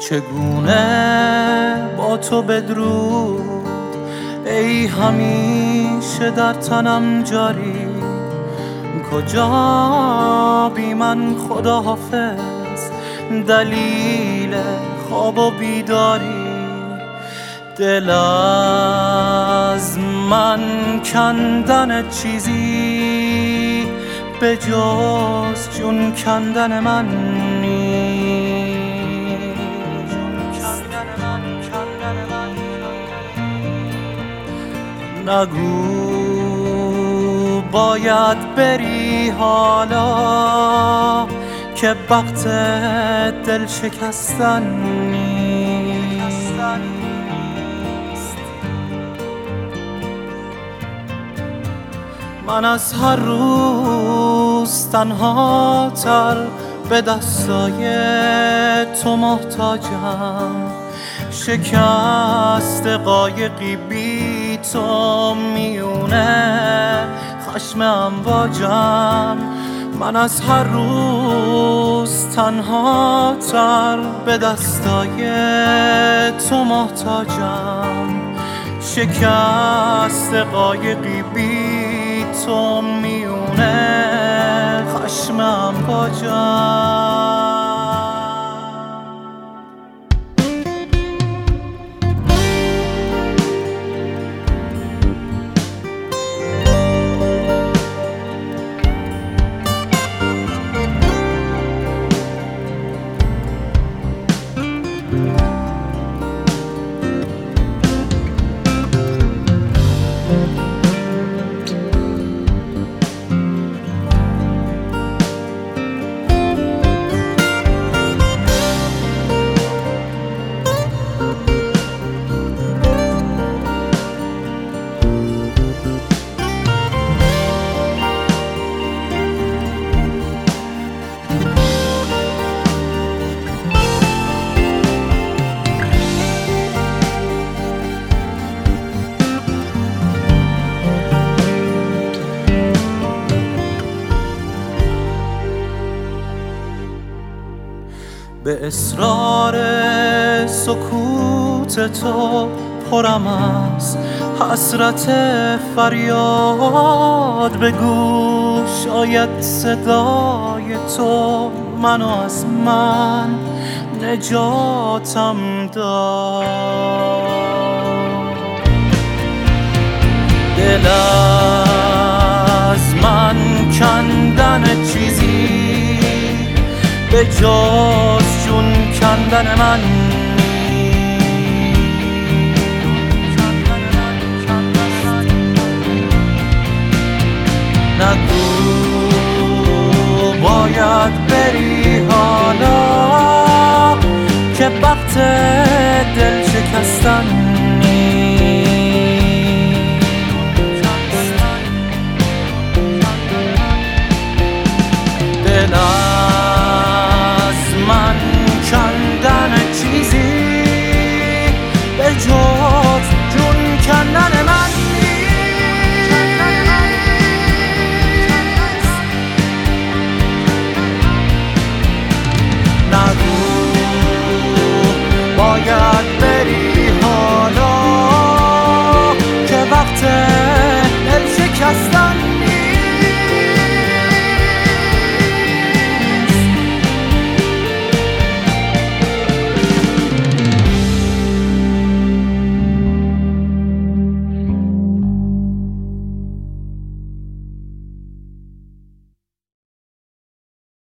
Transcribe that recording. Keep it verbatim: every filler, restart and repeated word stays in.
چگونه با تو بدرود ای همیشه در تنم جاری، کجا بی من خدا حافظ دلیل خواب و بیداری. دل از من کندن چیزی به جز جون کندن من نیست. نگو باید بری حالا که وقت دل شکستن نیست. من از هر روز تنها تر به دستای تو محتاجم، شکست قایقی بی تو میونه خشم امواجم. من از هر روز تنها تر به دستای تو محتاجم، شکست قایقی بی تو میونه خشم امواجم. به اصرار سکوت تو پرم از حسرت فریاد، بگو شاید صدای تو منو از من نجاتم داد. دل از من کندن چیزی به جز جون کندن من نگو باید بری حالا که وقت دل شکستن